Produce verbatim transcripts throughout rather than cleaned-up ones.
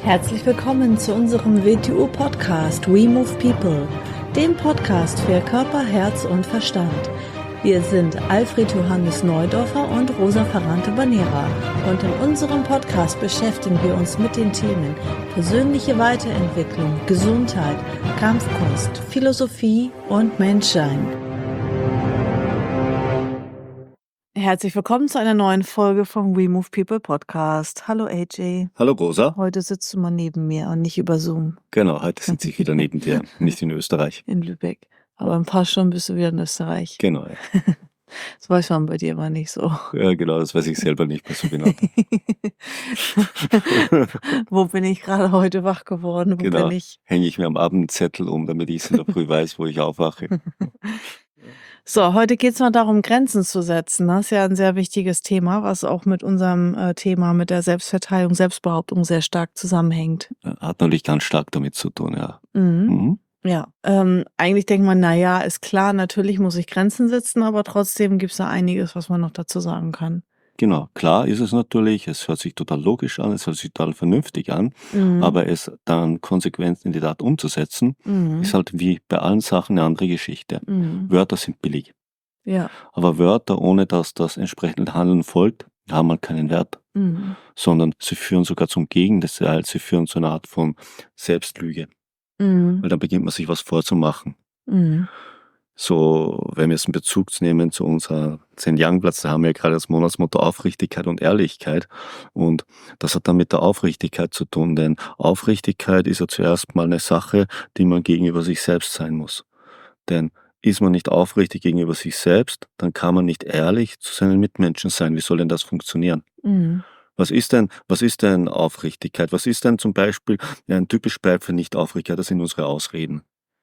Herzlich willkommen zu unserem W T U-Podcast We Move People, dem Podcast für Körper, Herz und Verstand. Wir sind Alfred Johannes Neudorfer und Rosa Ferrante-Banera und in unserem Podcast beschäftigen wir uns mit den Themen persönliche Weiterentwicklung, Gesundheit, Kampfkunst, Philosophie und Menschsein. Herzlich willkommen zu einer neuen Folge vom We Move People Podcast. Hallo A J. Hallo Rosa. Heute sitzt du mal neben mir und nicht über Zoom. Genau, heute sitze ich wieder neben dir, nicht in Österreich. In Lübeck. Aber in ein paar Stunden bist du wieder in Österreich. Genau, ja. Das weiß man bei dir aber nicht so. Ja, genau, das weiß ich selber nicht mehr so genau. Wo bin ich gerade heute wach geworden? Wo Genau, bin ich? hänge ich mir am Abend einen Zettel um, damit ich in der Früh weiß, wo ich aufwache. So, heute geht es mal darum, Grenzen zu setzen. Das ist ja ein sehr wichtiges Thema, was auch mit unserem äh, Thema, mit der Selbstverteidigung, Selbstbehauptung sehr stark zusammenhängt. Hat natürlich ganz stark damit zu tun, ja. Mhm. Mhm. Ja, ähm, eigentlich denkt man, naja, ist klar, natürlich muss ich Grenzen setzen, aber trotzdem gibt es da einiges, was man noch dazu sagen kann. Genau, klar ist es natürlich, es hört sich total logisch an, es hört sich total vernünftig an, Mhm. aber es dann konsequent in die Tat umzusetzen, Mhm. ist halt wie bei allen Sachen eine andere Geschichte. Mhm. Wörter sind billig, Ja. aber Wörter, ohne dass das entsprechende Handeln folgt, haben halt keinen Wert, Mhm. sondern sie führen sogar zum Gegenteil, sie führen zu einer Art von Selbstlüge, Mhm. weil dann beginnt man sich was vorzumachen. Mhm. So, wenn wir es in Bezug nehmen zu unserer Zehn-Young-Platz, da haben wir ja gerade das Monatsmotto Aufrichtigkeit und Ehrlichkeit. Und das hat dann mit der Aufrichtigkeit zu tun, denn Aufrichtigkeit ist ja zuerst mal eine Sache, die man gegenüber sich selbst sein muss. Denn ist man nicht aufrichtig gegenüber sich selbst, dann kann man nicht ehrlich zu seinen Mitmenschen sein. Wie soll denn das funktionieren? Mhm. Was ist denn, was ist denn Aufrichtigkeit? Was ist denn zum Beispiel ja, ein typisch Beispiel für Nicht-Aufrichtigkeit? Das sind unsere Ausreden.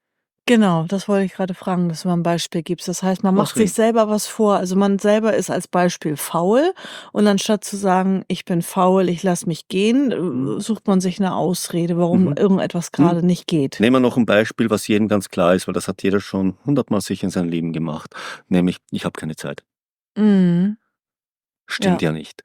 Genau, das wollte ich gerade fragen, dass du mal ein Beispiel gibst. Das heißt, man macht sich Ausreden. selber was vor. Also, man selber ist als Beispiel faul und anstatt zu sagen: „Ich bin faul, ich lasse mich gehen“, Mhm. äh, sucht man sich eine Ausrede, warum Mhm. irgendetwas Mhm. gerade nicht geht. Nehmen wir noch ein Beispiel, was jedem ganz klar ist, weil das hat jeder schon hundertmal sicher in seinem Leben gemacht, nämlich: „Ich habe keine Zeit.“ Mhm. Ja. Stimmt ja nicht.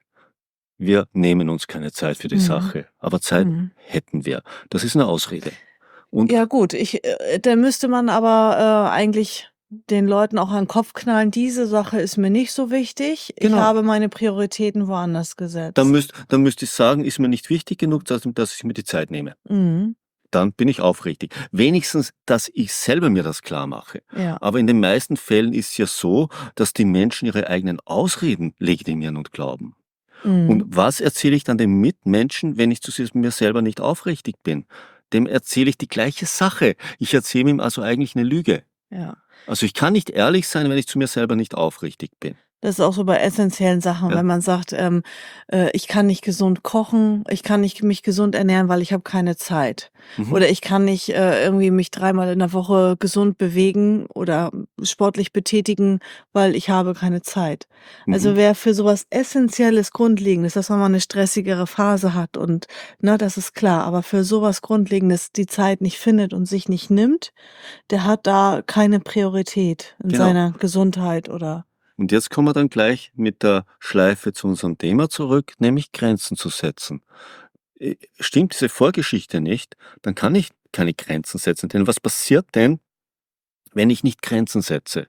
Wir nehmen uns keine Zeit für die Mhm. Sache, aber Zeit Mhm. hätten wir. Das ist eine Ausrede. Und Ja gut, ich äh, da müsste man aber, äh, eigentlich den Leuten auch an 'n Kopf knallen: „Diese Sache ist mir nicht so wichtig. Ich genau, habe meine Prioritäten woanders dann gesetzt.“ müsst dann müsste ich sagen: „Ist mir nicht wichtig genug, dass dass ich mir die Zeit nehme.“ Mhm. Dann bin ich aufrichtig. Wenigstens, dass ich selber mir das klar mache. Ja. Aber in den meisten Fällen ist es ja so, dass die Menschen ihre eigenen Ausreden legitimieren und glauben. Und Mhm. was erzähle ich dann dem Mitmenschen, wenn ich zu s mir selber nicht aufrichtig bin? Dem erzähle ich die gleiche Sache. Ich erzähle ihm also eigentlich eine Lüge. Ja. Also, ich kann nicht ehrlich sein, wenn ich zu mir selber nicht aufrichtig bin. Das ist auch so bei essenziellen Sachen, Ja. wenn man sagt, ähm, äh, ich kann nicht gesund kochen, ich kann nicht mich gesund ernähren, weil ich habe keine Zeit. Mhm. Oder ich kann nicht äh, irgendwie mich dreimal in der Woche gesund bewegen oder sportlich betätigen, weil ich habe keine Zeit. Also Mhm. wer für sowas Essentielles, Grundlegendes, dass man mal eine stressigere Phase hat und ne, das ist klar, aber für sowas Grundlegendes die Zeit nicht findet und sich nicht nimmt, der hat da keine Priorität in Genau. seiner Gesundheit oder Und jetzt kommen wir dann gleich mit der Schleife zu unserem Thema zurück, nämlich Grenzen zu setzen. Äh, stimmt diese Vorgeschichte nicht, dann kann ich keine Grenzen setzen. Denn was passiert denn, wenn ich nicht Grenzen setze?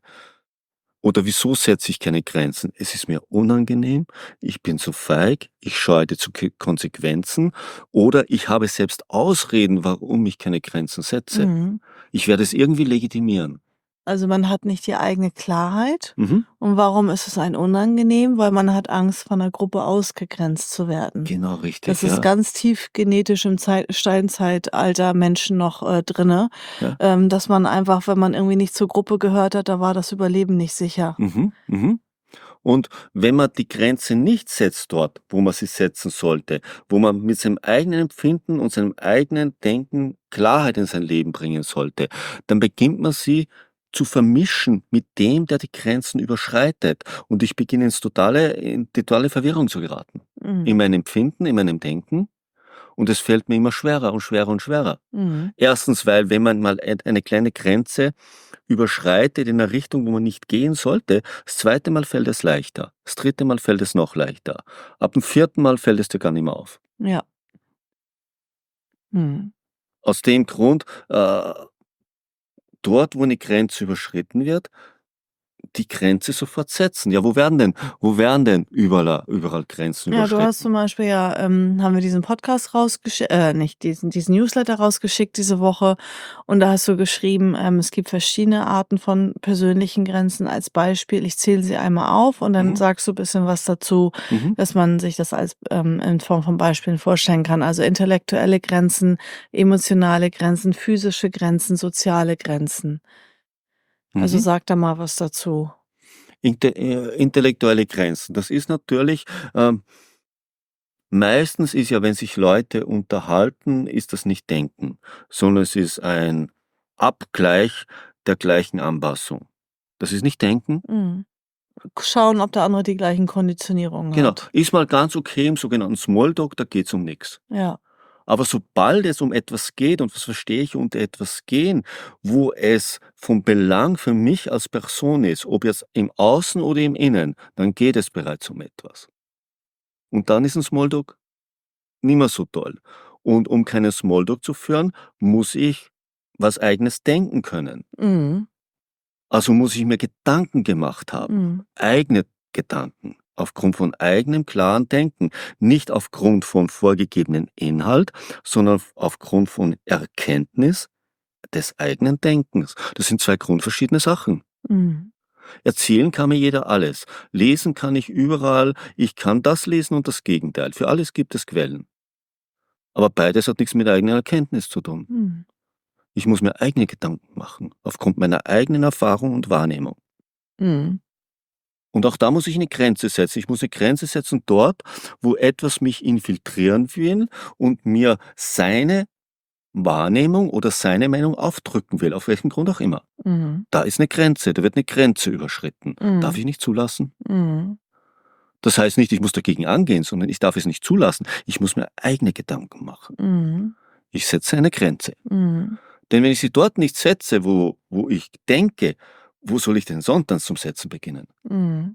Oder wieso setze ich keine Grenzen? Es ist mir unangenehm, ich bin zu feig, ich scheue die zu Ke- Konsequenzen oder ich habe selbst Ausreden, warum ich keine Grenzen setze. mhm. Ich werde es irgendwie legitimieren. Also, man hat nicht die eigene Klarheit. Mhm. Und warum ist es einem unangenehm? Weil man hat Angst, von der Gruppe ausgegrenzt zu werden. Genau Das richtig, ist ja. ganz tief genetisch im Zeit Steinzeitalter Menschen noch, äh, drinne, ja. ähm, dass man einfach, wenn man irgendwie nicht zur Gruppe gehört hat, da war das Überleben nicht sicher. Mhm. Mhm. Und wenn man die Grenze nicht setzt dort, wo man sie setzen sollte, wo man mit seinem eigenen Empfinden und seinem eigenen Denken Klarheit in sein Leben bringen sollte, dann beginnt man sie zu vermischen mit dem, der die Grenzen überschreitet. Und ich beginne ins totale, in die totale Verwirrung zu geraten. In Mhm. meinem Empfinden, in meinem Denken. Und es fällt mir immer schwerer und schwerer und schwerer. Mhm. Erstens, weil wenn man mal ein- eine kleine Grenze überschreitet in eine Richtung, wo man nicht gehen sollte, das zweite Mal fällt es leichter. Das dritte Mal fällt es noch leichter. Ab dem vierten Mal fällt es dir gar nicht mehr auf. Ja. Mhm. Aus dem Grund, äh, dort, wo eine Grenze überschritten wird, die Grenze sofort setzen. Ja, wo werden denn wo werden denn überall überall Grenzen Ja, du hast überschritten? zum Beispiel ja ähm, haben wir diesen Podcast rausgeschickt, äh, nicht diesen diesen Newsletter rausgeschickt diese Woche und da hast du geschrieben, ähm, es gibt verschiedene Arten von persönlichen Grenzen als Beispiel. Ich zähle sie einmal auf und dann Mhm, sagst du ein bisschen was dazu, mhm, dass man sich das als ähm, in Form von Beispielen vorstellen kann. Also intellektuelle Grenzen, emotionale Grenzen, physische Grenzen, soziale Grenzen. Also mhm. sag da mal was dazu. Inte äh, intellektuelle Grenzen. Das ist natürlich, ähm meistens ist ja, wenn sich Leute unterhalten, ist das nicht Denken, sondern es ist ein Abgleich der gleichen Anpassung. Das ist nicht Denken. Mhm. Schauen, ob der andere die gleichen Konditionierungen Genau. hat. Ist mal ganz okay im sogenannten Smalltalk, da geht's um nix. Ja. Aber sobald es um etwas geht, und was verstehe ich unter etwas gehen, wo es von Belang für mich als Person ist, ob jetzt im Außen oder im Innen, dann geht es bereits um etwas. Und dann ist 'n Smalltalk nimmer so toll. Und um keinen Smalltalk zu führen, muss ich was Eigenes denken können. Mhm. Also muss ich mir Gedanken gemacht haben, Mhm. eigene Gedanken, aufgrund von eigenem klaren Denken, nicht aufgrund von vorgegebenen Inhalt, sondern aufgrund von Erkenntnis des eigenen Denkens. Das sind zwei grundverschiedene Sachen. Mhm. Erzählen kann mir jeder alles. Lesen kann ich überall. Ich kann das lesen und das Gegenteil. Für alles gibt es Quellen. Aber beides hat nichts mit eigener Erkenntnis zu tun. Mhm. Ich muss mir eigene Gedanken machen, aufgrund meiner eigenen Erfahrung und Wahrnehmung. Mhm. Und auch da muss ich eine Grenze setzen. Ich muss eine Grenze setzen dort, wo etwas mich infiltrieren will und mir seine Wahrnehmung oder seine Meinung aufdrücken will, auf welchen Grund auch immer. Mhm. Da ist eine Grenze, da wird eine Grenze überschritten. Darf Mhm. ich nicht zulassen. Mhm. Das heißt nicht, ich muss dagegen angehen, sondern ich darf es nicht zulassen. Ich muss mir eigene Gedanken machen. Mhm. Ich setze eine Grenze. Mhm. Denn wenn ich sie dort nicht setze, wo wo ich denke, wo soll ich denn sonst dann zum Setzen beginnen? Mhm.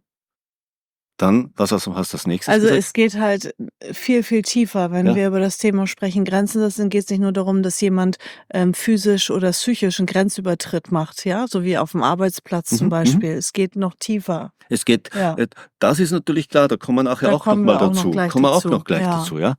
Dann, was hast du hast du als Nächstes Also, gesagt? es geht halt viel, viel tiefer. Wenn Ja? wir über das Thema sprechen, Grenzen setzen, geht es nicht nur darum, dass jemand, ähm, physisch oder psychisch 'n Grenzübertritt macht, ja, so wie aufm Arbeitsplatz zum Mhm, mhm. Beispiel. Es geht noch tiefer. Es geht Ja, äh, das ist natürlich klar, da kommen wir nachher da auch noch kommen mal wir auch noch dazu. gleich Kommen wir auch dazu. noch gleich Ja. dazu, ja?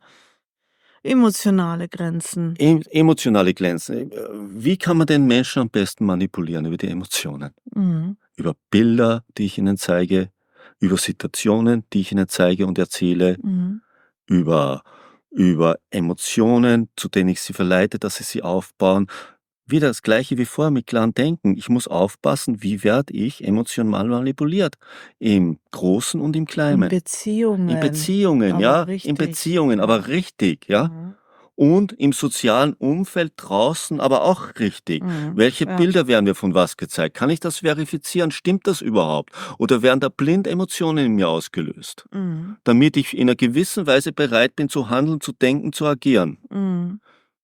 Emotionale Grenzen. Em emotionale Grenzen. Äh, wie kann man den Menschen am besten manipulieren über die Emotionen? Mhm. Über Bilder, die ich ihnen zeige, über Situationen, die ich ihnen zeige und erzähle, Mhm. über über Emotionen, zu denen ich sie verleite, dass sie sie aufbauen. Wieder das Gleiche wie vorher mit klarem Denken. Ich muss aufpassen, wie werde ich emotional manipuliert? Im Großen und im In Kleinen. In Beziehungen, Beziehungen, aber ja, in richtig. Beziehungen, Ja. aber richtig, ja. Mhm. Und im sozialen Umfeld draußen, aber auch richtig. Mhm. Welche Ja. Bilder werden mir von was gezeigt? Kann ich das verifizieren? Stimmt das überhaupt? Oder werden da blind Emotionen in mir ausgelöst? Mhm. Damit ich in einer gewissen Weise bereit bin zu handeln, zu denken, zu agieren. Mhm.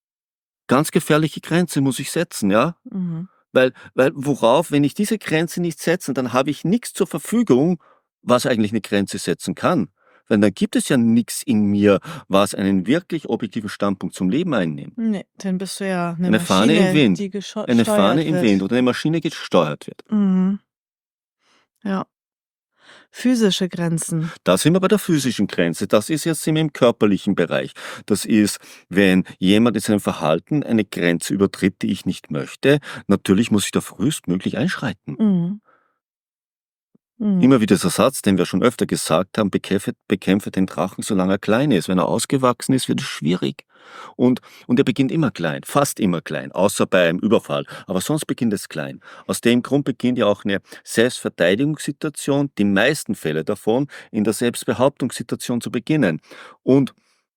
Ganz gefährliche Grenze muss ich setzen, ja? Mhm. Weil weil worauf, wenn ich diese Grenze nicht setze, dann habe ich nichts zur Verfügung, was eigentlich eine Grenze setzen kann. Weil dann gibt es ja nichts in mir, was einen wirklich objektiven Standpunkt zum Leben einnimmt. Ne, dann bist du ja 'ne Eine Fahne im Maschine, Wind. die gescho Eine Fahne steuert im Wind wird. oder eine Maschine gesteuert wird. Mhm. Ja. Physische Grenzen. Da sind wir bei der physischen Grenze. Das ist jetzt sind wir im körperlichen Bereich. Das ist, wenn jemand in seinem Verhalten eine Grenze übertritt, die ich nicht möchte, natürlich muss ich da frühestmöglich einschreiten. Mhm. Mhm. Immer wieder dieser Satz, den wir schon öfter gesagt haben: „Bekämpfe bekämpfe den Drachen, solange er klein ist.“ Wenn er ausgewachsen ist, wird es schwierig. Und und er beginnt immer klein, fast immer klein, außer beim Überfall. Aber sonst beginnt es klein. Aus dem Grund beginnt ja auch eine Selbstverteidigungssituation, die meisten Fälle davon, in der Selbstbehauptungssituation zu beginnen. Und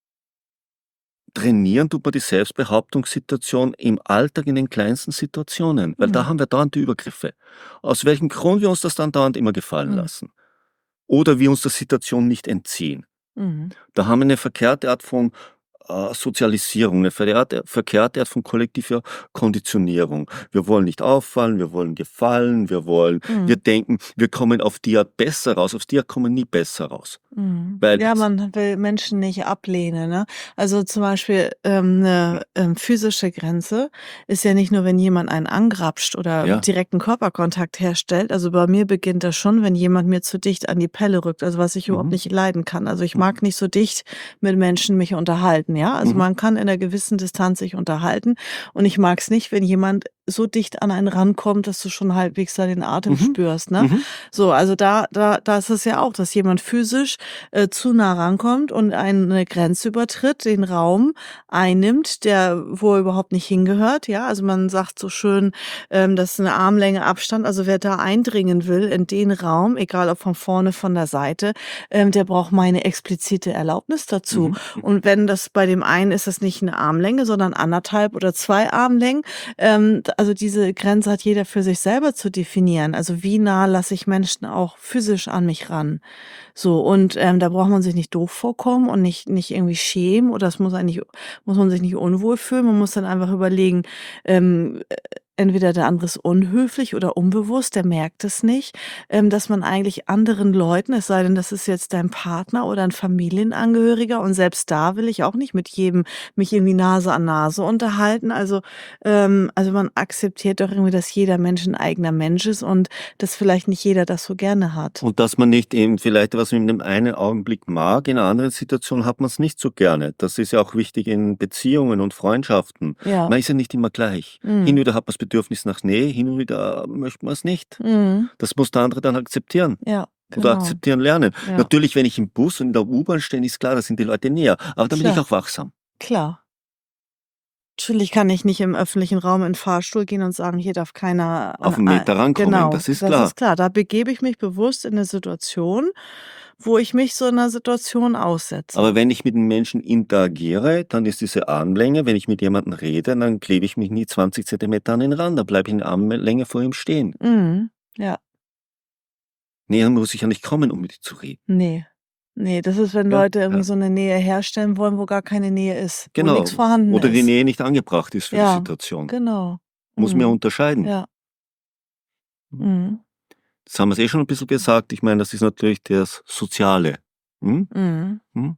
trainieren tut man die Selbstbehauptungssituation im Alltag in den kleinsten Situationen, weil da Mhm. haben wir dauernd die Übergriffe. Aus welchem Grund wir uns das dann dauernd immer gefallen Mhm. lassen. Oder wir uns der Situation nicht entziehen. Mhm. Da haben wir eine verkehrte Art von äh, Sozialisierung, eine verkehrte verkehrte Art von kollektiver Konditionierung. Wir wollen nicht auffallen, wir wollen gefallen, wir wollen wir Mhm. denken, wir kommen auf die Art besser raus, auf die Art kommen wir nie besser raus. Mhm. Weil Ja, s man will Menschen nicht ablehnen, ne? Also, zum Beispiel, ähm, 'ne, ähm, physische Grenze ist ja nicht nur, wenn jemand einen angrapscht oder ja, direkten Körperkontakt herstellt. Also, bei mir beginnt das schon, wenn jemand mir zu dicht an die Pelle rückt, also, was ich überhaupt mhm, nicht leiden kann. Also, ich mhm, mag nicht so dicht mit Menschen mich unterhalten, ja? Also, mhm, man kann in 'ner gewissen Distanz sich unterhalten und ich mag's nicht, wenn jemand so dicht an einen rankommt, dass du schon halbwegs da den Atem mhm, spürst, ne? mhm. So, also da da da ist es ja auch, dass jemand physisch äh, zu nah rankommt und eine Grenze übertritt, den Raum einnimmt, der wo er überhaupt nicht hingehört, ja? Also, man sagt so schön, ähm, das ist 'ne Armlänge Abstand. Also, wer da eindringen will in den Raum, egal ob von vorne, von der Seite, ähm, der braucht meine explizite Erlaubnis dazu. Mhm, mhm. Und wenn das bei dem einen ist das nicht 'ne Armlänge, sondern anderthalb oder zwei Armlängen. Ähm, d also, diese Grenze hat jeder für sich selber zu definieren. Also, wie nah lasse ich Menschen auch physisch an mich ran? So, und, ähm, da braucht man sich nicht doof vorkommen und nicht nicht irgendwie schämen oder es muss eigentlich muss man sich nicht unwohl fühlen. Man muss dann einfach überlegen, ähm, äh, entweder der andere ist unhöflich oder unbewusst, der merkt es nicht, ähm, dass man eigentlich anderen Leuten, es sei denn, das ist jetzt dein Partner oder 'n Familienangehöriger und selbst da will ich auch nicht mit jedem mich irgendwie Nase an Nase unterhalten. Also, ähm also, man akzeptiert doch irgendwie, dass jeder Mensch 'n eigener Mensch ist und dass vielleicht nicht jeder das so gerne hat. Und dass man nicht eben vielleicht, was man in dem einen Augenblick mag, in 'ner anderen Situation hat man's nicht so gerne. Das ist ja auch wichtig in Beziehungen und Freundschaften. Ja. Man ist ja nicht immer gleich. Hin Mhm. und wieder hat man's Bedürfnis nach Nähe, hin und wieder möchte man's nicht. Mhm. Das muss der andere dann akzeptieren Ja, oder genau. akzeptieren lernen. Ja, Natürlich, wenn ich im Bus und in der U-Bahn stehe, ist klar, da sind die Leute näher, aber dann bin ich klar, auch wachsam. klar. Natürlich kann ich nicht im öffentlichen Raum in 'n Fahrstuhl gehen und sagen: „Hier darf keiner Auf an 'n ei“ Meter rankommen, genau, das ist das klar. ist klar. Da begebe ich mich bewusst in 'ne Situation, wo ich mich so 'ner Situation Aber aussetze. wenn ich mit 'nem Menschen interagiere, dann ist diese Armlänge, wenn ich mit jemandem rede, dann klebe ich mich nie zwanzig Zentimeter an ihn ran, dann bleibe ich in Armlänge vor ihm stehen. Mhm. Ja. Näher muss ich ja nicht kommen, um mit dir zu reden. Ne. Ne, das ist, wenn Ja, Leute irgendwie ja, so 'ne Nähe herstellen wollen, wo gar keine Nähe ist, wo nix genau. vorhanden Oder die ist. Nähe nicht angebracht ist für die Ja, Situation. genau. Muss man ja Mhm. unterscheiden. Ja. Mhm. Mhm. Das haben wir's eh schon 'n bisschen gesagt. Ich meine, das ist natürlich das Soziale. Mhm, Mhm. mhm.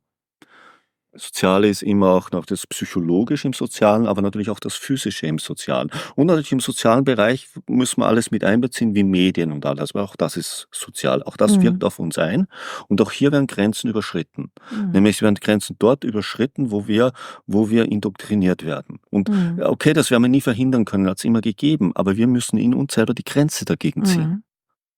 Soziale ist immer auch noch das Psychologische im Sozialen, aber natürlich auch das Physische im Sozialen. Und natürlich im sozialen Bereich müssen wir alles mit einbeziehen, wie Medien und alles, weil auch das ist sozial. Auch das Mhm. wirkt auf uns ein und auch hier werden Grenzen überschritten. Mhm. Nämlich es werden Grenzen dort überschritten, wo wir wo wir indoktriniert werden. Und Mhm. ja, okay, das werden wir nie verhindern können, hat's immer gegeben, aber wir müssen in uns selber die Grenze dagegen ziehen. Mhm.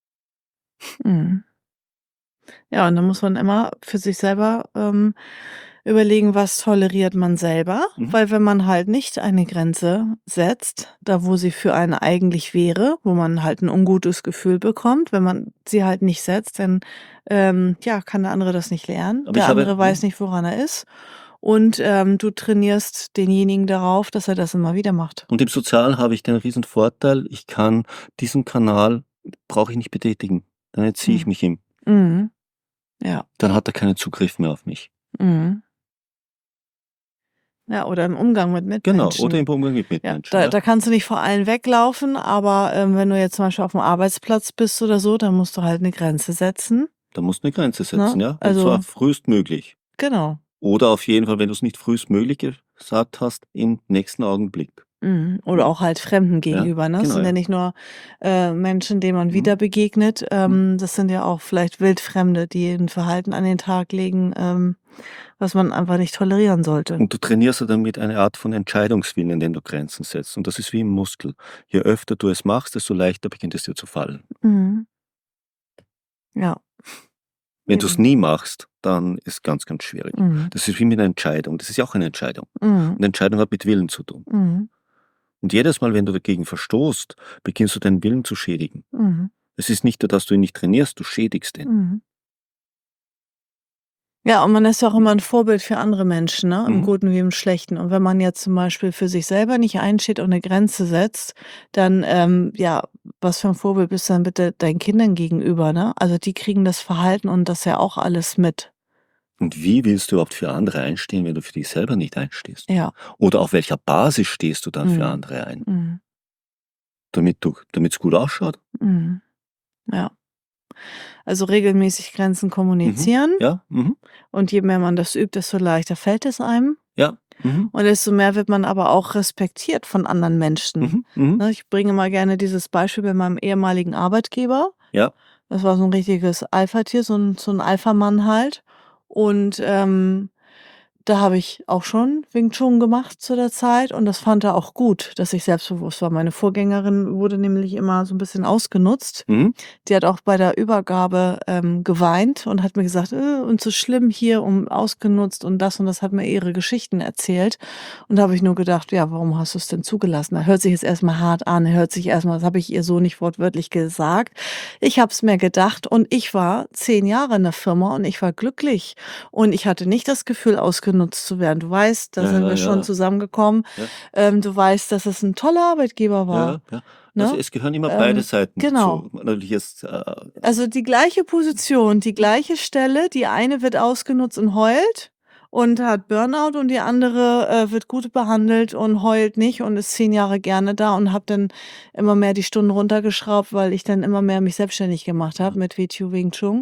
Mhm. Ja, und dann muss man immer für sich selber, ähm, überlegen, was toleriert man selber, Mhm. weil wenn man halt nicht eine Grenze setzt, da wo sie für einen eigentlich wäre, wo man halt 'n ungutes Gefühl bekommt, wenn man sie halt nicht setzt, dann, ähm, ja, kann der andere das nicht lernen. Aber ich Der habe andere weiß mhm. nicht, woran er ist und, ähm, du trainierst denjenigen darauf, dass er das immer wieder macht. Und im Sozialen habe ich den riesen Vorteil, ich kann diesen Kanal brauche ich nicht betätigen. Dann entziehe ich Mhm. mich ihm. Mhm. Ja. Dann hat er keinen Zugriff mehr auf mich. Mhm. Ja, oder im Umgang mit Genau, oder Mitmenschen. im Umgang mit Ja, Mitmenschen, da ja. da kannst du nicht vor allen weglaufen, aber, ähm, wenn du jetzt zum Beispiel auf'm Arbeitsplatz bist oder so, dann musst du halt 'ne Grenze setzen, Da musst du 'ne Grenze ne? setzen, ja, und zwar Also frühestmöglich. genau. Oder auf jeden Fall, wenn du's nicht frühestmöglich gesagt hast, im nächsten Augenblick. Mhm. Oder Mhm. auch halt Fremden Ja, gegenüber, ne? Es genau, sind ja ja. nicht nur, äh, Menschen, denen man Mhm, wieder begegnet, mhm. ähm, das sind ja auch vielleicht Wildfremde, die 'n Verhalten an den Tag legen, ähm, was man einfach nicht tolerieren sollte. Und du trainierst ja damit eine Art von Entscheidungswillen, indem du Grenzen setzt. Und das ist wie im Muskel. Je öfter du es machst, desto leichter beginnt es dir zu fallen. Mhm. Ja, Wenn du's eben. nie machst, dann ist ganz, ganz schwierig. Mhm. Das ist wie mit einer Entscheidung. Das ist ja auch eine Entscheidung. Mhm. Und Entscheidung hat mit Willen zu tun. Mhm. Und jedes Mal, wenn du dagegen verstoßt, beginnst du deinen Willen zu schädigen. Mhm. Es ist nicht nur, dass du ihn nicht trainierst, du schädigst ihn. Mhm. Ja, und man ist ja auch immer 'n Vorbild für andere Menschen, ne, im Mhm. Guten wie im Schlechten. Und wenn man jetzt zum Beispiel für sich selber nicht einsteht und 'ne Grenze setzt, dann, ähm, ja, was für 'n Vorbild bist du dann bitte deinen Kindern gegenüber, ne? Also, die kriegen das Verhalten und das ja auch alles mit. Und wie willst du überhaupt für andere einstehen, wenn du für dich selber nicht einstehst? Ja. Oder auf welcher Basis stehst du dann für Mhm. andere ein? Mhm. Damit du damit's gut ausschaut? Mhm. Ja. Also regelmäßig Grenzen Mhm. kommunizieren Ja. Mhm. und je mehr man das übt, desto leichter fällt es einem. Ja. Mhm. Und desto mehr wird man aber auch respektiert von anderen Menschen. Mhm. Mhm. Ne, ich bringe mal gerne dieses Beispiel bei meinem ehemaligen Arbeitgeber. Ja. Das war so 'n richtiges Alpha-Tier, so 'n so 'n Alpha-Mann halt. Und, ähm, da habe ich auch schon Wing Chun gemacht zu der Zeit und das fand er auch gut, dass ich selbstbewusst war. Meine Vorgängerin wurde nämlich immer so 'n bisschen ausgenutzt. Mhm. Die hat auch bei der Übergabe, ähm, geweint und hat mir gesagt: „Äh, und so schlimm hier und ausgenutzt und das und das“, hat mir ihre Geschichten erzählt. Und da habe ich nur gedacht: „Ja, warum hast du's denn zugelassen?“ Er hört sich jetzt erst mal hart an, hört sich erst mal das habe ich ihr so nicht wortwörtlich gesagt. Ich habe es mir gedacht und ich war zehn Jahre in der Firma und ich war glücklich. Und ich hatte nicht das Gefühl, ausgenutzt zu werden. Du weißt, da Ja, sind ja, wir schon ja. zusammengekommen. Ja. Ähm, du weißt, dass es 'n toller Arbeitgeber war, Ja, ja. Also, ne? es gehören immer beide Ähm, Seiten genau. dazu. Natürlich jetzt, äh Also, die gleiche Position, die gleiche Stelle, die eine wird ausgenutzt und heult und hat Burnout und die andere, äh, wird gut behandelt und heult nicht und ist zehn Jahre gerne da und habe dann immer mehr die Stunden runtergeschraubt, weil ich dann immer mehr mich selbstständig gemacht Ja. habe mit W T U Wing Chun.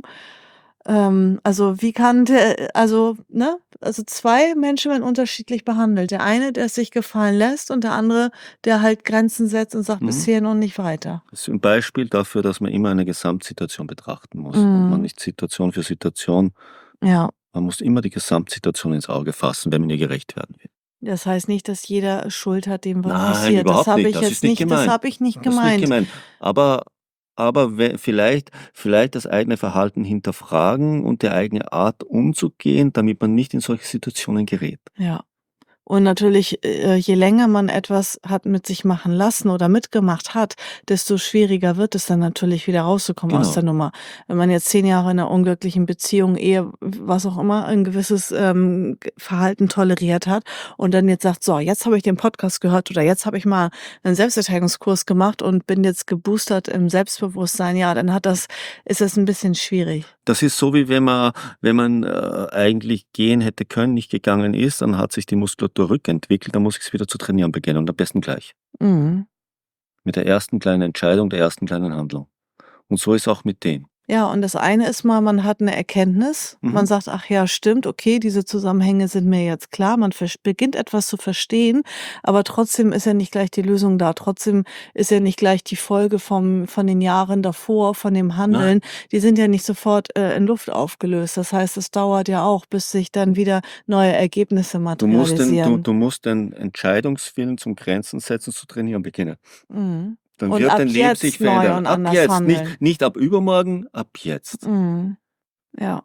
Ähm, also, wie kann de also, ne? Also, zwei Menschen werden unterschiedlich behandelt. Der eine, der es sich gefallen lässt und der andere, der halt Grenzen setzt und sagt: „Bis Mhm. hierhin und nicht weiter.“ Das ist 'n Beispiel dafür, dass man immer eine Gesamtsituation betrachten muss und man Mhm. nicht Situation für Situation Ja. man muss immer die Gesamtsituation ins Auge fassen, wenn man ihr gerecht werden will. Das heißt nicht, dass jeder Schuld hat, dem was Nein, passiert. Das überhaupt habe nicht. ich Das ist jetzt nicht nicht das gemeint. habe ich nicht Das ist nicht gemeint. gemeint. Aber aber we vielleicht vielleicht das eigene Verhalten hinterfragen und die eigene Art umzugehen, damit man nicht in solche Situationen gerät. Ja. Und natürlich, äh, je länger man etwas hat mit sich machen lassen oder mitgemacht hat, desto schwieriger wird es dann natürlich wieder rauszukommen aus der Genau. Nummer. Wenn man jetzt zehn Jahre in 'ner unglücklichen Beziehung, Ehe, w was auch immer, ein gewisses, ähm, g Verhalten toleriert hat und dann jetzt sagt: „So, jetzt habe ich den Podcast gehört oder jetzt habe ich mal 'nen Selbstverteidigungskurs gemacht und bin jetzt geboostert im Selbstbewusstsein“, ja, dann hat das ist das 'n bisschen schwierig. Das ist so, wie wenn man wenn man, äh, eigentlich gehen hätte können, nicht gegangen ist, dann hat sich die Muskulatur rückentwickelt, dann muss ich's wieder zu trainieren beginnen und am besten gleich. Mhm. Mit der ersten kleinen Entscheidung, der ersten kleinen Handlung. Und so ist auch mit dem. Ja, und das eine ist mal, man hat 'ne Erkenntnis. Man Mhm. sagt: „Ach ja, stimmt, okay, diese Zusammenhänge sind mir jetzt klar.“ Man versch beginnt etwas zu verstehen, aber trotzdem ist ja nicht gleich die Lösung da. Trotzdem ist ja nicht gleich die Folge vom von den Jahren davor, von dem Nein. Handeln die sind ja nicht sofort, äh, in Luft aufgelöst. Das heißt, es dauert ja auch, bis sich dann wieder neue Ergebnisse Du musst den du materialisieren. du musst den Entscheidungswillen zum Grenzen setzen zu trainieren beginnen. Mhm. Dann Und wird ab dein Leben sich jetzt neu verändern. und Ab anders jetzt, nicht handeln. nicht ab übermorgen, ab jetzt. Mhm. Ja.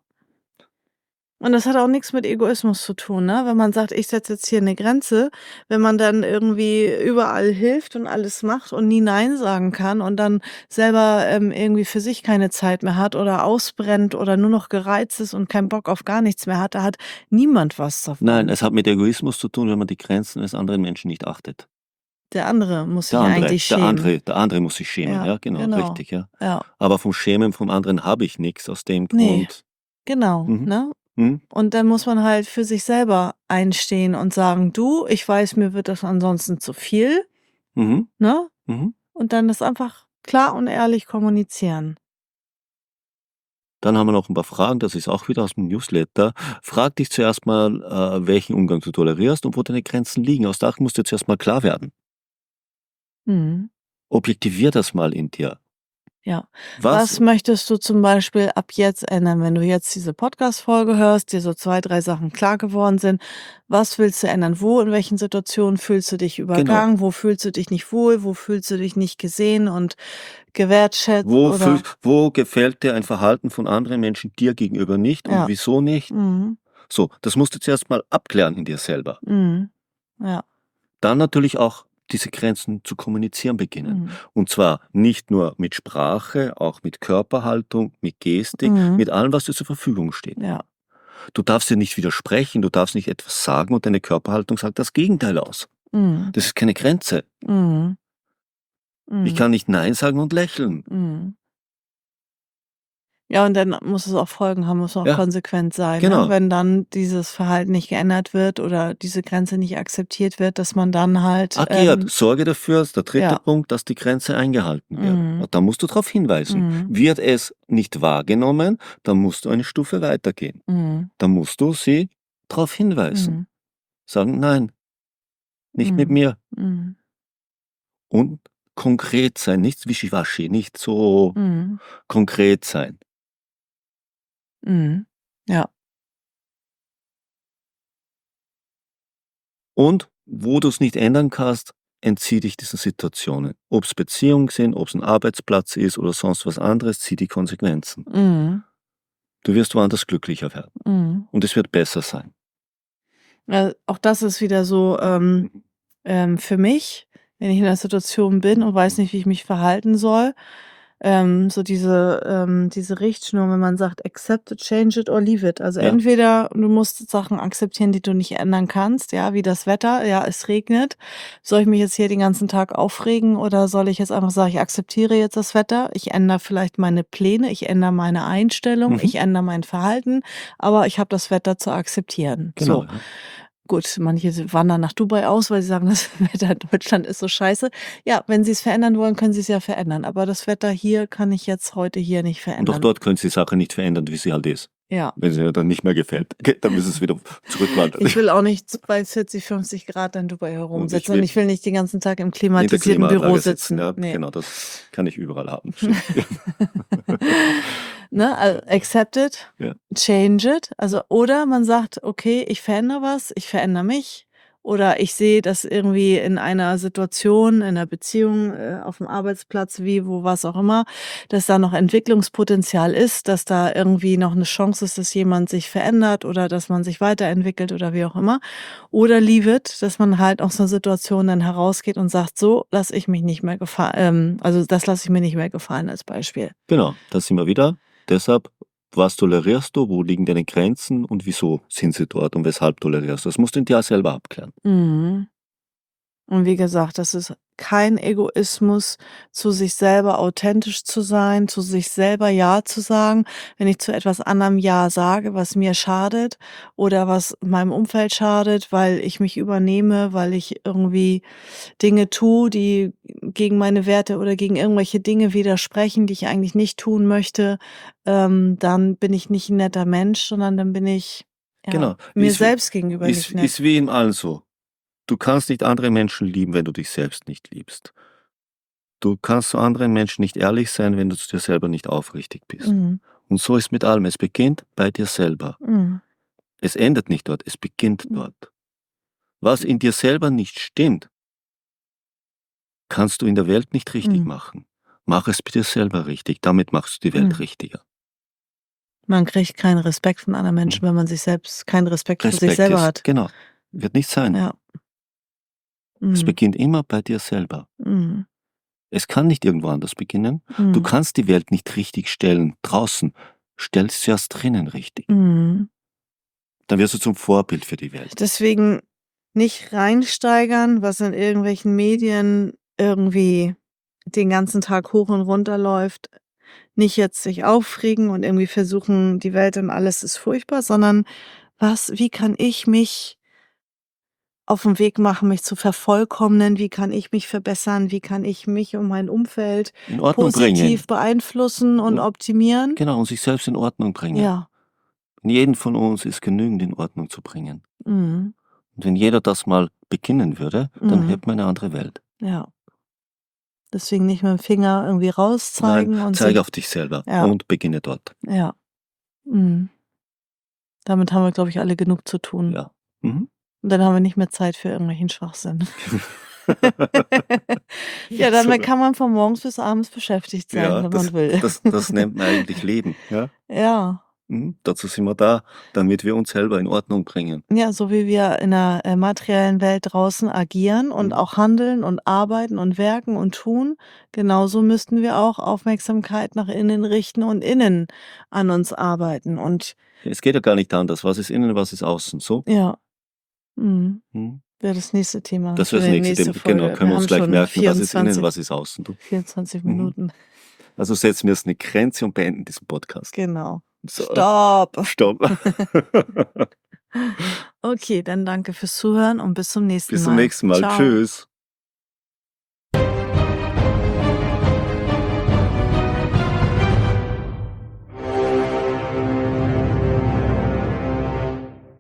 Und das hat auch nix mit Egoismus zu tun, ne? Wenn man sagt: „Ich setze jetzt hier 'ne Grenze“, wenn man dann irgendwie überall hilft und alles macht und nie nein sagen kann und dann selber, ähm, irgendwie für sich keine Zeit mehr hat oder ausbrennt oder nur noch gereizt ist und keinen Bock auf gar nichts mehr hat, da hat niemand was Nein, davon. es hat mit Egoismus zu tun, wenn man die Grenzen des anderen Menschen nicht achtet. Der andere muss Der sich andere eigentlich der schämen. andere der andere muss sich schämen, Ja, ja, genau, genau. richtig, ja. Ja. Aber vom Schämen vom anderen habe ich nix aus dem Ne, Grund genau, mhm, ne? mhm. Und dann muss man halt für sich selber einstehen und sagen: „Du, ich weiß, mir wird das ansonsten zu viel“, Mhm, ne? mhm. Und dann das einfach klar und ehrlich kommunizieren. Dann haben wir noch 'n paar Fragen, das ist auch wieder aus'm Newsletter. Frag dich zuerst mal, äh, welchen Umgang du tolerierst und wo deine Grenzen liegen. Aus Sachen muss dir zuerst mal klar werden. Mhm. Objektivier das mal in dir. Ja. Was Was möchtest du zum Beispiel ab jetzt ändern, wenn du jetzt diese Podcast-Folge hörst, dir so zwei, drei Sachen klar geworden sind? Was willst du ändern? Wo, in welchen Situationen fühlst du dich Genau. übergangen? Wo fühlst du dich nicht wohl? Wo fühlst du dich nicht gesehen und gewertschätzt Wo fühl oder wo gefällt dir ein Verhalten von anderen Menschen dir gegenüber nicht und Ja. wieso nicht? Mhm. So, das musst du zuerst mal abklären in dir selber. Mhm. Ja. Dann natürlich auch diese Grenzen zu kommunizieren beginnen. Mhm. Und zwar nicht nur mit Sprache, auch mit Körperhaltung, mit Gestik, Mhm. mit allem, was dir zur Verfügung steht. Ja. Du darfst dir nicht widersprechen, du darfst nicht etwas sagen und deine Körperhaltung sagt das Gegenteil aus. Mhm. Das ist keine Grenze. Mhm. Ich Mhm. kann nicht nein sagen und lächeln. Mhm. Ja, und dann muss es auch Folgen haben, muss auch Ja, konsequent sein, ne? genau. Wenn dann dieses Verhalten nicht geändert wird oder diese Grenze nicht akzeptiert wird, dass man dann halt, Agiert. ähm Sorge dafür ist der dritte ja. Punkt, dass die Grenze eingehalten wird. Mhm. Und da musst du darauf hinweisen. Mhm. Wird es nicht wahrgenommen, dann musst du eine Stufe weitergehen. Mhm. Dann musst du sie darauf hinweisen. Mhm. Sagen: „Nein, nicht mit Mhm. mir." Mhm. Und konkret sein, nicht wischiwaschi, nicht so Mhm. konkret sein. Mhm. Ja. Und wo du's nicht ändern kannst, entzieh dich diesen Situationen. Ob's Beziehungen sind, ob's 'n Arbeitsplatz ist oder sonst was anderes, zieh die Konsequenzen. Mhm. Du wirst woanders glücklicher werden Mhm. und es wird besser sein. Äh, auch das ist wieder so, ähm, Mhm. ähm, für mich, wenn ich in 'ner Situation bin und weiß nicht, wie ich mich verhalten soll, ähm, so diese ähm, diese Richtschnur, wenn man sagt: „Accept it, change it or leave it." Also, Ja. entweder du musst Sachen akzeptieren, die du nicht ändern kannst, ja, wie das Wetter. Ja, es regnet. Soll ich mich jetzt hier den ganzen Tag aufregen oder soll ich jetzt einfach sagen: „Ich akzeptiere jetzt das Wetter. Ich ändere vielleicht meine Pläne, ich ändere meine Einstellung, Mhm. ich ändere mein Verhalten, aber ich habe das Wetter zu akzeptieren." Genau, So. ja. Gut, manche s wandern nach Dubai aus, weil sie sagen, das Wetter in Deutschland ist so scheiße. Ja, wenn sie's verändern wollen, können sie's ja verändern, aber das Wetter hier kann ich jetzt heute hier nicht Und auch verändern. dort können sie die Sache nicht verändern, wie sie halt ist. Ja. Wenn sie dir dann nicht mehr gefällt, okay, dann müssen sie wieder zurückwandern. Ich will auch nicht z bei vierzig, fünfzig Grad in Dubai Und ich herumsitzen und will ich will nicht den ganzen Tag im in der klimatisierten Büro Klimaanlage sitzen, sitzen. ja, Ne. genau, das kann ich überall haben, stimmt. Ne, also, accept it, Ja. change it. Also, oder man sagt: „Okay, ich verändere was, ich verändere mich." Oder ich sehe, dass irgendwie in einer Situation, in 'ner Beziehung, äh, aufm Arbeitsplatz, wie, wo, was auch immer, dass da noch Entwicklungspotenzial ist, dass da irgendwie noch 'ne Chance ist, dass jemand sich verändert oder dass man sich weiterentwickelt oder wie auch immer. Oder leave it, dass man halt aus 'ner Situation dann herausgeht und sagt: „So lasse ich mich nicht mehr gefa ähm, also, das lasse ich mir nicht mehr gefallen", als Beispiel. Genau, da sind wir wieder. Deshalb, was tolerierst du, wo liegen deine Grenzen und wieso sind sie dort und weshalb tolerierst du? Das musst du in dir selber abklären. Mhm. Und wie gesagt, das ist kein Egoismus, zu sich selber authentisch zu sein, zu sich selber Ja zu sagen. Wenn ich zu etwas anderem Ja sage, was mir schadet oder was meinem Umfeld schadet, weil ich mich übernehme, weil ich irgendwie Dinge tue, die gegen meine Werte oder gegen irgendwelche Dinge widersprechen, die ich eigentlich nicht tun möchte, ähm, dann bin ich nicht 'n netter Mensch, sondern dann bin ich, ja, Genau, mir ist wie selbst gegenüber ist nicht nett. ist wie in allem so. Du kannst nicht andere Menschen lieben, wenn du dich selbst nicht liebst. Du kannst zu anderen Menschen nicht ehrlich sein, wenn du zu dir selber nicht aufrichtig bist. Mhm. Und so ist mit allem. Es beginnt bei dir selber. Mhm. Es endet nicht dort, es beginnt Mhm. dort. Was in dir selber nicht stimmt kannst du in der Welt nicht richtig Mhm. machen. Mach es bei dir selber richtig, damit machst du die Welt Mhm. richtiger. Man kriegt keinen Respekt von anderen Mhm. Menschen, wenn man sich selbst keinen Respekt vor sich Respekt selber ist hat. genau, wird nicht sein. Ja. Es Mhm. beginnt immer bei dir selber. Mhm. Es kann nicht irgendwo anders beginnen. Du Mhm. kannst die Welt nicht richtig stellen draußen. Stell sie erst drinnen richtig. Mhm. Dann wirst du zum Vorbild für die Welt. Deswegen nicht reinsteigern, was in irgendwelchen Medien irgendwie den ganzen Tag hoch und runter läuft. Nicht jetzt sich aufregen und irgendwie versuchen, die Welt und alles ist furchtbar, sondern was wie kann ich mich auf 'n Weg machen, mich zu vervollkommnen? Wie kann ich mich verbessern? Wie kann ich mich und mein Umfeld In Ordnung positiv bringen. beeinflussen und Und optimieren? genau, und sich selbst in Ordnung bringen. Ja. In jeden von uns ist genügend in Ordnung zu bringen. Mhm. Und wenn jeder das mal beginnen würde, dann Mhm. hätten wir 'ne andere Welt. Ja. Deswegen nicht mit'm Finger irgendwie Nein, rauszeigen und zeige sich auf dich selber ja. und beginne dort. Ja. Mhm. Damit haben wir, glaube ich, alle genug zu tun. Ja. Mhm. Und dann haben wir nicht mehr Zeit für irgendwelchen Schwachsinn. Ja, So. damit kann man von morgens bis abends beschäftigt sein, Ja, wenn das man will. das das nennt man eigentlich Leben, ja? Ja. Mhm, dazu sind wir da, damit wir uns selber in Ordnung bringen. Ja, so wie wir in 'ner, äh, materiellen Welt draußen agieren und Mhm. auch handeln und arbeiten und werken und tun, genauso müssten wir auch Aufmerksamkeit nach innen richten und innen an uns arbeiten und Es geht ja gar nicht anders. Was ist innen, was ist außen, so? Ja. Mhm. Mhm. Wäre das nächste Thema Das wäre für das die nächste nächste Thema. Genau, Folge. können Wir wir uns haben gleich schon merken, was ist innen, vierundzwanzig was ist außen, du. vierundzwanzig Mhm. Minuten. Also setzen wir jetzt eine Grenze und beenden diesen Podcast. Genau. So, Stopp. stopp. Okay, dann danke fürs Zuhören und bis zum nächsten Bis Mal. zum nächsten Mal. Ciao. Tschüss.